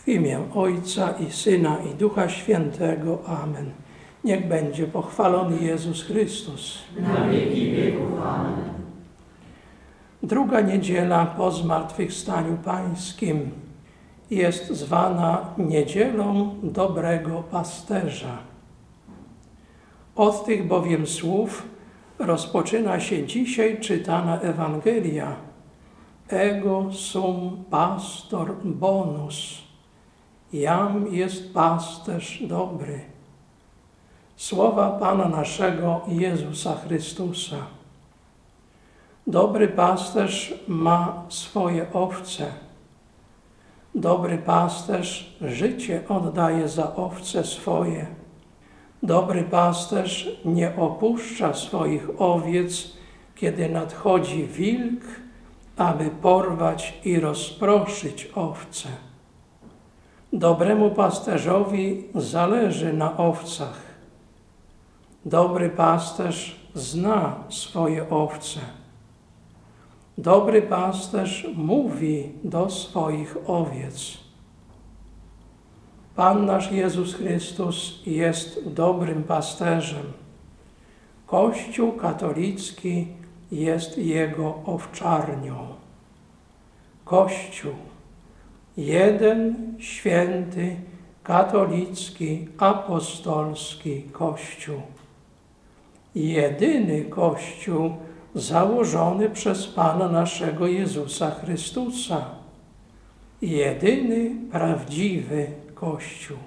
W imię Ojca i Syna i Ducha Świętego. Amen. Niech będzie pochwalony Jezus Chrystus. Na wieki wieków. Amen. Druga niedziela po zmartwychwstaniu Pańskim jest zwana Niedzielą Dobrego Pasterza. Od tych bowiem słów rozpoczyna się dzisiaj czytana Ewangelia. Ego sum pastor bonus. Jam jest pasterz dobry. Słowa Pana naszego Jezusa Chrystusa. Dobry pasterz ma swoje owce. Dobry pasterz życie oddaje za owce swoje. Dobry pasterz nie opuszcza swoich owiec, kiedy nadchodzi wilk, aby porwać i rozproszyć owce. Dobremu pasterzowi zależy na owcach. Dobry pasterz zna swoje owce. Dobry pasterz mówi do swoich owiec. Pan nasz Jezus Chrystus jest dobrym pasterzem. Kościół katolicki jest Jego owczarnią. Kościół, jeden święty, katolicki, apostolski Kościół. Jedyny Kościół założony przez Pana naszego Jezusa Chrystusa. Jedyny prawdziwy Kościół.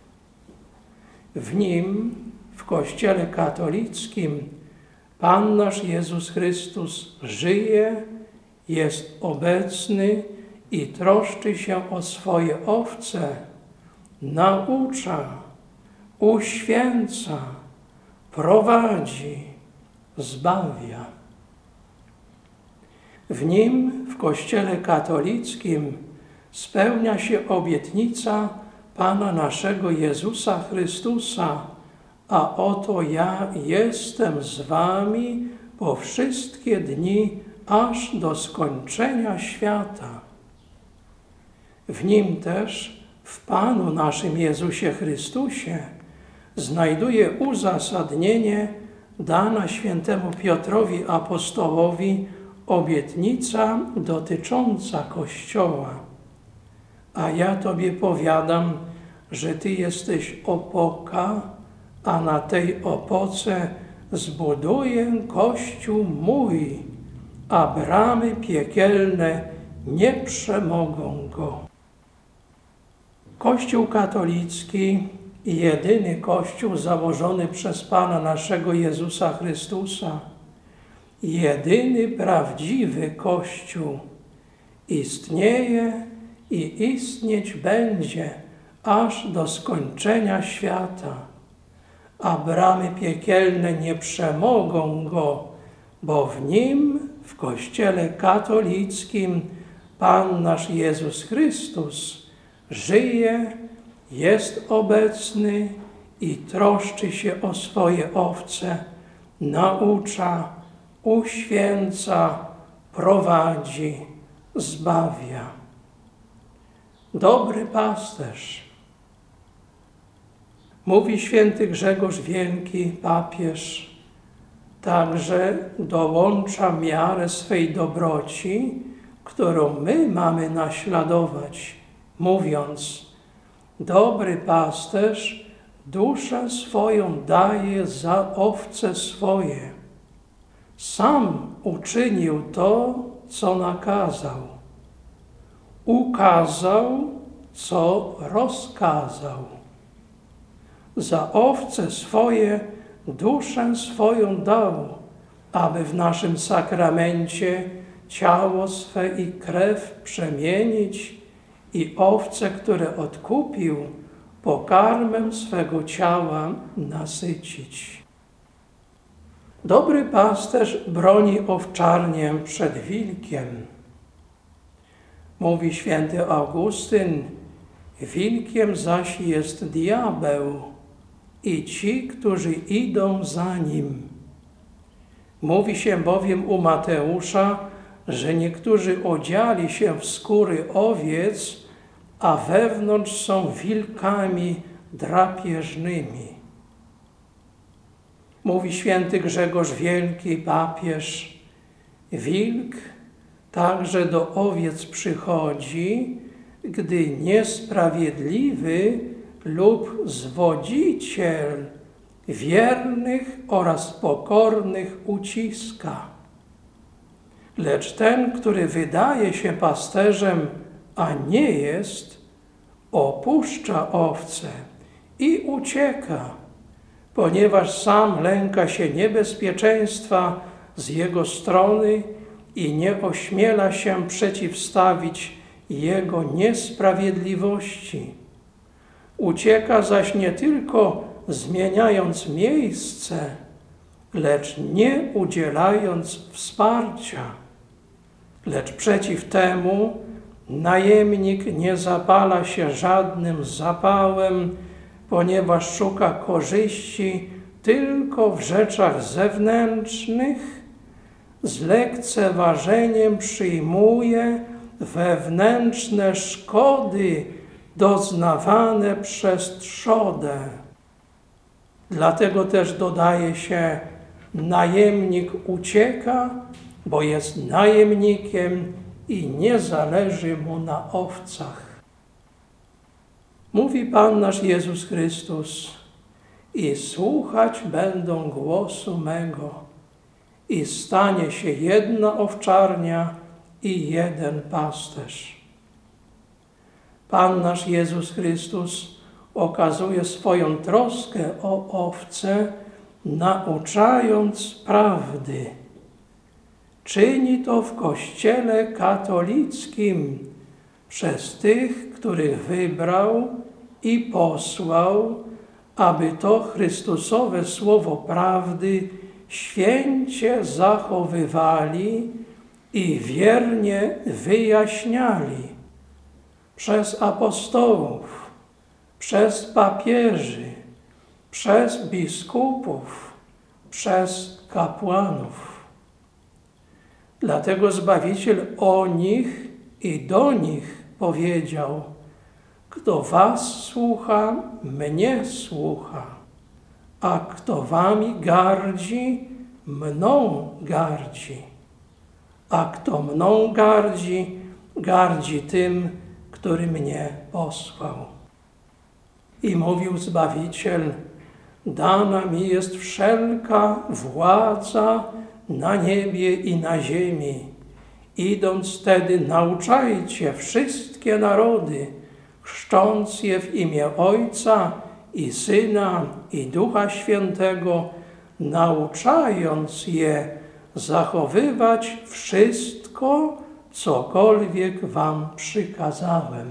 W nim, w Kościele katolickim, Pan nasz Jezus Chrystus żyje, jest obecny i troszczy się o swoje owce, naucza, uświęca, prowadzi, zbawia. W nim, w Kościele katolickim, spełnia się obietnica Pana naszego Jezusa Chrystusa, a oto ja jestem z wami po wszystkie dni, aż do skończenia świata. W nim też, w Panu naszym Jezusie Chrystusie, znajduje uzasadnienie dana świętemu Piotrowi apostołowi obietnica dotycząca Kościoła. A ja Tobie powiadam, że Ty jesteś opoka, a na tej opoce zbuduję Kościół mój, a bramy piekielne nie przemogą go. Kościół katolicki, jedyny Kościół założony przez Pana naszego Jezusa Chrystusa, jedyny prawdziwy Kościół, istnieje i istnieć będzie aż do skończenia świata, a bramy piekielne nie przemogą go, bo w nim, w Kościele katolickim, Pan nasz Jezus Chrystus żyje, jest obecny i troszczy się o swoje owce, naucza, uświęca, prowadzi, zbawia. Dobry pasterz. Mówi święty Grzegorz Wielki, papież, także dołącza miarę swej dobroci, którą my mamy naśladować, mówiąc: dobry pasterz duszę swoją daje za owce swoje. Sam uczynił to, co nakazał. Ukazał, co rozkazał. Za owce swoje duszę swoją dał, aby w naszym sakramencie ciało swe i krew przemienić i owce, które odkupił, pokarmem swego ciała nasycić. Dobry pasterz broni owczarnię przed wilkiem. Mówi święty Augustyn: wilkiem zaś jest diabeł i ci, którzy idą za nim. Mówi się bowiem u Mateusza, że niektórzy odziali się w skóry owiec, a wewnątrz są wilkami drapieżnymi. Mówi święty Grzegorz Wielki, papież, wilk także do owiec przychodzi, gdy niesprawiedliwy lub zwodziciel wiernych oraz pokornych uciska. Lecz ten, który wydaje się pasterzem, a nie jest, opuszcza owce i ucieka, ponieważ sam lęka się niebezpieczeństwa z jego strony i nie ośmiela się przeciwstawić jego niesprawiedliwości. Ucieka zaś nie tylko zmieniając miejsce, lecz nie udzielając wsparcia. Lecz przeciw temu najemnik nie zapala się żadnym zapałem, ponieważ szuka korzyści tylko w rzeczach zewnętrznych, z lekceważeniem przyjmuje wewnętrzne szkody doznawane przez trzodę. Dlatego też dodaje się, najemnik ucieka, bo jest najemnikiem i nie zależy mu na owcach. Mówi Pan nasz Jezus Chrystus: i słuchać będą głosu mego, i stanie się jedna owczarnia i jeden pasterz. Pan nasz Jezus Chrystus okazuje swoją troskę o owce, nauczając prawdy. Czyni to w Kościele katolickim przez tych, których wybrał i posłał, aby to Chrystusowe słowo prawdy święcie zachowywali i wiernie wyjaśniali przez apostołów, przez papieży, przez biskupów, przez kapłanów. Dlatego Zbawiciel o nich i do nich powiedział: kto was słucha, mnie słucha, a kto wami gardzi, mną gardzi, a kto mną gardzi, gardzi tym, który mnie posłał. I mówił Zbawiciel: dana mi jest wszelka władza na niebie i na ziemi. Idąc tedy nauczajcie wszystkie narody, chrzcząc je w imię Ojca i Syna i Ducha Świętego, nauczając je zachowywać wszystko, cokolwiek wam przykazałem.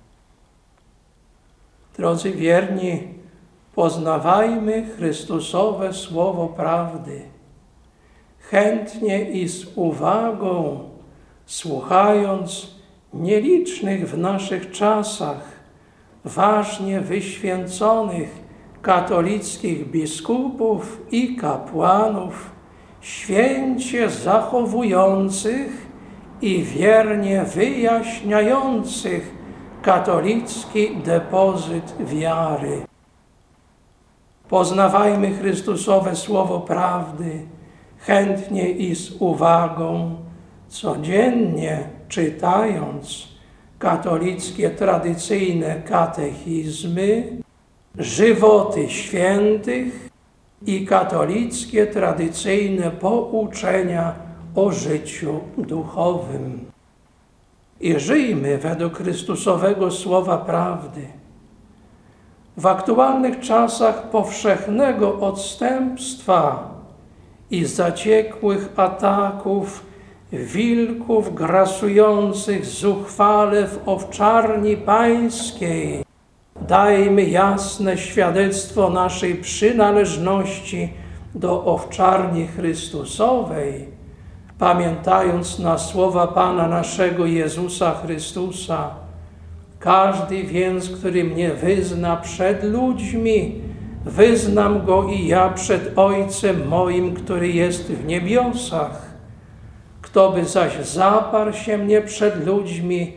Drodzy wierni, poznawajmy Chrystusowe słowo prawdy. Chętnie i z uwagą, słuchając nielicznych w naszych czasach, ważnie wyświęconych katolickich biskupów i kapłanów, święcie zachowujących i wiernie wyjaśniających katolicki depozyt wiary. Poznawajmy Chrystusowe słowo prawdy, chętnie i z uwagą, codziennie czytając katolickie tradycyjne katechizmy, żywoty świętych i katolickie tradycyjne pouczenia o życiu duchowym. I żyjmy według Chrystusowego słowa prawdy. W aktualnych czasach powszechnego odstępstwa i zaciekłych ataków wilków grasujących zuchwale w owczarni pańskiej, dajmy jasne świadectwo naszej przynależności do owczarni Chrystusowej, pamiętając na słowa Pana naszego Jezusa Chrystusa: każdy więc, który mnie wyzna przed ludźmi, wyznam go i ja przed Ojcem moim, który jest w niebiosach. Kto by zaś zaparł się mnie przed ludźmi,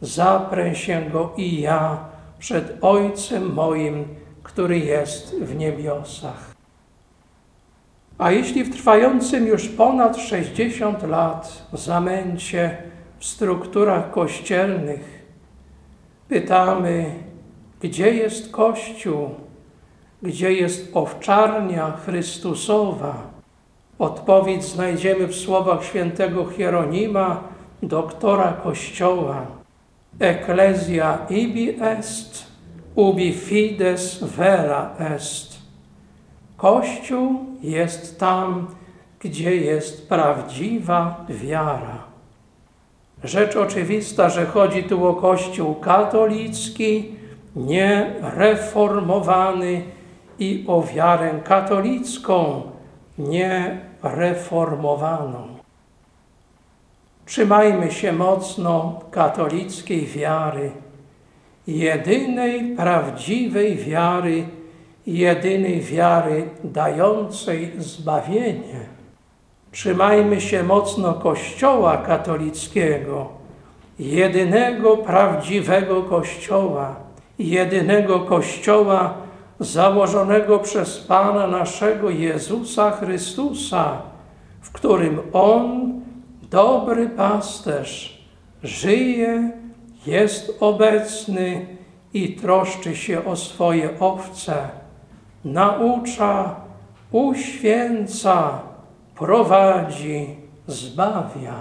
zaprę się go i ja przed Ojcem moim, który jest w niebiosach. A jeśli w trwającym już ponad 60 lat zamęcie w strukturach kościelnych pytamy, gdzie jest Kościół, gdzie jest owczarnia Chrystusowa, odpowiedź znajdziemy w słowach świętego Hieronima, doktora Kościoła. Ecclesia ibi est, ubi fides vera est. Kościół jest tam, gdzie jest prawdziwa wiara. Rzecz oczywista, że chodzi tu o Kościół katolicki, niereformowany i o wiarę katolicką, niereformowaną. Trzymajmy się mocno katolickiej wiary, jedynej prawdziwej wiary, jedynej wiary dającej zbawienie. Trzymajmy się mocno Kościoła katolickiego, jedynego prawdziwego Kościoła, jedynego Kościoła założonego przez Pana naszego Jezusa Chrystusa, w którym On, dobry pasterz, żyje, jest obecny i troszczy się o swoje owce, naucza, uświęca, prowadzi, zbawia.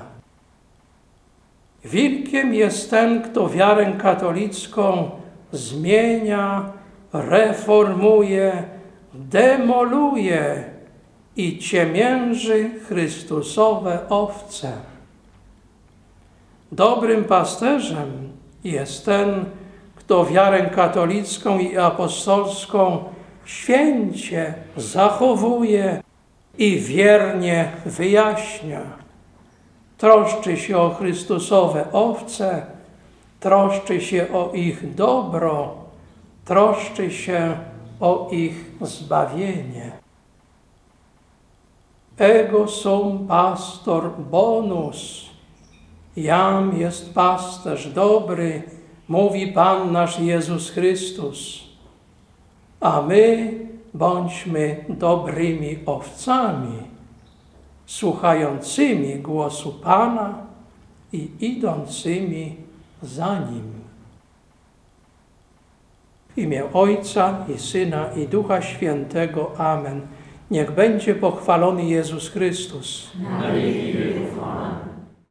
Wilkiem jest ten, kto wiarę katolicką zmienia, reformuje, demoluje i ciemięży Chrystusowe owce. Dobrym pasterzem jest ten, kto wiarę katolicką i apostolską święcie zachowuje i wiernie wyjaśnia. Troszczy się o Chrystusowe owce, troszczy się o ich dobro, troszczy się o ich zbawienie. Ego sum pastor bonus. Jam jest pasterz dobry, mówi Pan nasz Jezus Chrystus. A my bądźmy dobrymi owcami, słuchającymi głosu Pana i idącymi za Nim. W imię Ojca i Syna i Ducha Świętego. Amen. Niech będzie pochwalony Jezus Chrystus. Na wieki wieków. Amen.